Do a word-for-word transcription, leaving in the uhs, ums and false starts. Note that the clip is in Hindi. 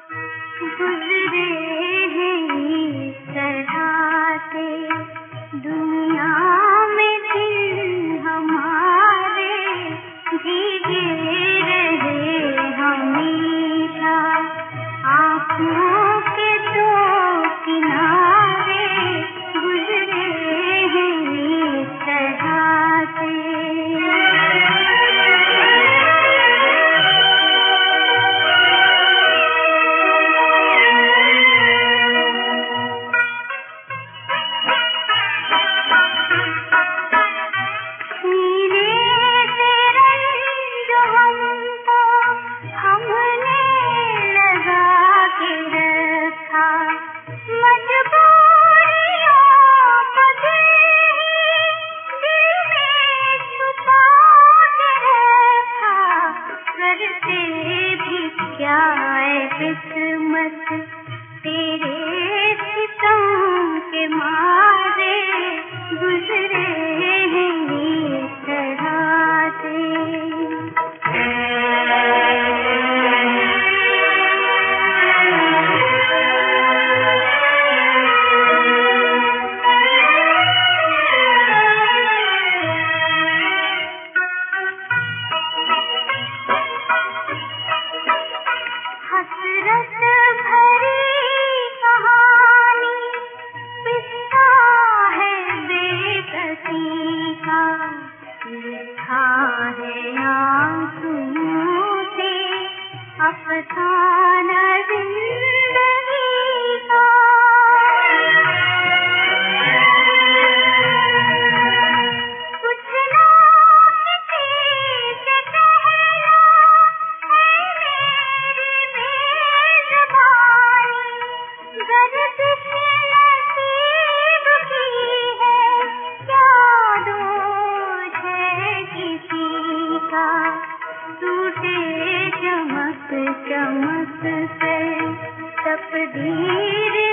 गुजरे हैं इस तरह से दुनिया में दिल हमारे, भीगे रहे हमेशा आँखों के दो किनारे, गुजरे हैं इस तरह से। क्या है किस्मत तेरे सितम के मारे, गुजरे हैं इस तरह से। हसरत भरी कहानी किस्सा है बेकसी का, लिखा है आंसुओं से अफसाना जिंदगी का। कुछ ना किसी से कहना है मेरी बेज़ुबानी, गर्दिश नसीब की है, क्या दोष है किसी का। टूटे चमक चमक से तकदीर